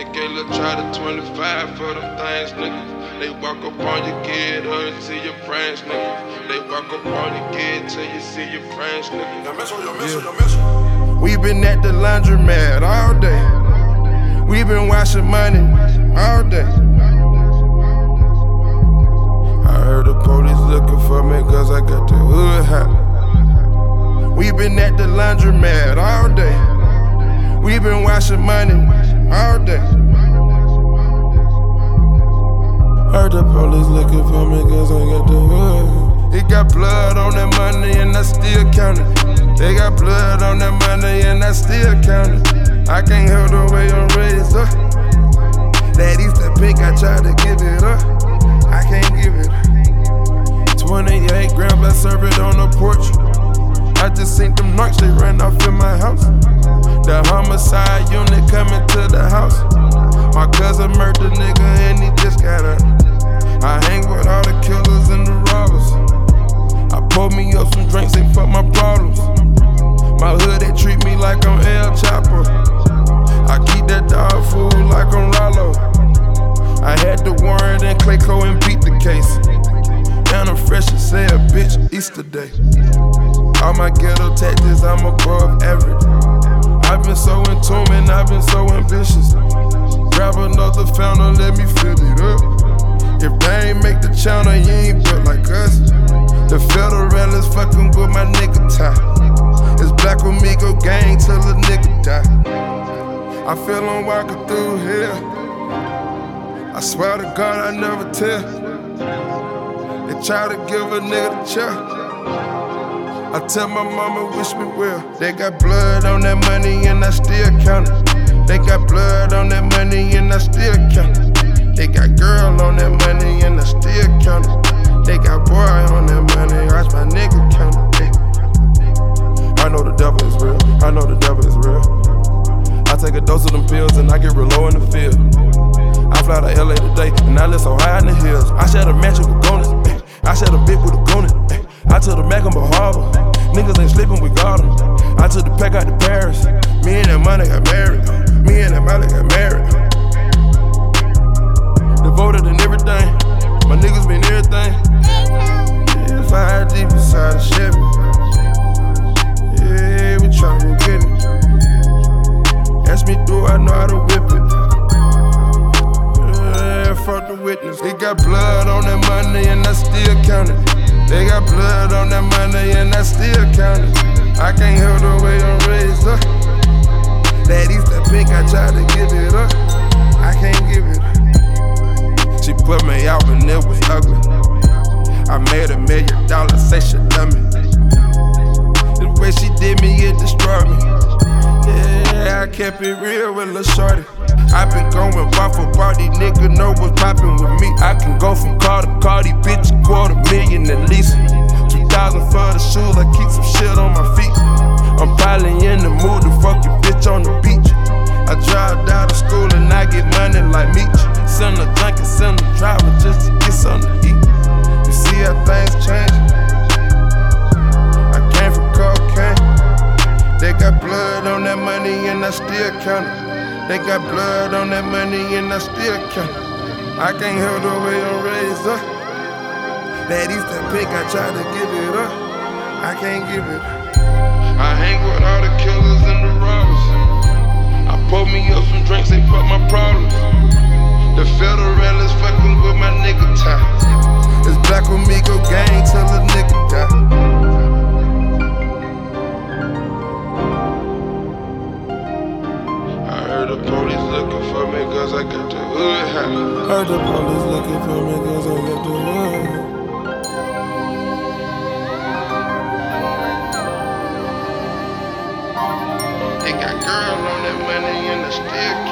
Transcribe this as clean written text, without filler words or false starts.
They get a try to 25 for them things, nigga. They walk up on you, get her until your friends, nigga. They walk up on you, get till you see your friends, nigga. We been at the laundromat all day. We been washing money all day. I heard the police looking for me cause I got the hood hot. We been at the laundromat all day. We been washing money all day. Heard the police looking for me cause I got the hood. It got blood on that money and I still count it. They got blood on that money and I still count it. I can't help the way I'm raised up. That Easter pink, I tried to give it up. I can't give it up. 28 grams, I serve it on the porch. I just seen them knocks, they ran off in my house. The homicide unit coming to the house. My cousin murdered a nigga and he just got out. I hang with all the killers and the robbers. I pour me up some drinks and fuck my problems. My hood, they treat me like I'm El Chapo. I keep that dog food like I'm Rollo. I had the warrant and Clayco and beat the case. And I'm fresh as hell, bitch, Easter Day. All my ghetto tactics, I'm above average. I've been so in tune and I've been so ambitious. Grab another fountain, let me fill it up. If they ain't make the channel, you ain't built like us. The federal is fucking with my nigga tie. It's Black Amigo gang till a nigga die. I feel I'm walking through here. I swear to God I never tell. They try to give a nigga the chair. I tell my mama wish me well. They got blood on that money and I still count it. They got blood on that money and I still count it. They got girl on that money and I still count it. They got boy on that money, watch my nigga count it. I know the devil is real, I know the devil is real. I take a dose of them pills and I get real low in the field. I fly to LA today and I live so high in the hills. I share the mansion with Goonies, I share the bit with the Goonies. I took the Mac on Bahama, niggas ain't sleeping, we got them. I took the pack out to Paris, me and that money got married. Me and that money got married. Devoted and everything, my niggas been everything. Yeah, 5 deep inside the Chevy. Yeah, we tryna get it. Ask me, do I know how to whip it? Yeah, fuck the witness. They got blood on that money and I still count it. They got blood on that money and I still count it. I can't help the way I'm raised up. That Easter pink, I tried to give it up. I can't give it up. She put me out when it was ugly. I made $1 million, say she love me. The way she did me, it destroyed me. Yeah, I kept it real with Lil' Shorty. I been going bar for bar, these niggas know what's poppin' with me. I can go from car to car, these bitches $250,000 at least. 2,000 for the shoes, I keep some shit on my feet. I'm probably in the mood to fuck your bitch on the beach. I drive down to school and I get money like Meech. Send a junkie, send a driver just to get something to eat. You see how things change? I came from cocaine. They got blood on that money and I still count it. They got blood on that money and I still count it. I can't help the way I'm raised up. That Easter pink, I tried to give it up. I can't give it up. I hang with all the killers and the robbers. I pour me up some drinks, they fuck my problems. The federal is fucking with my nigga tie. It's Black Amigo gang till a nigga die. Heard the police looking for me cause I got the hood hot. Heard the police looking for me cause I got the hood. They got girl on that money and I still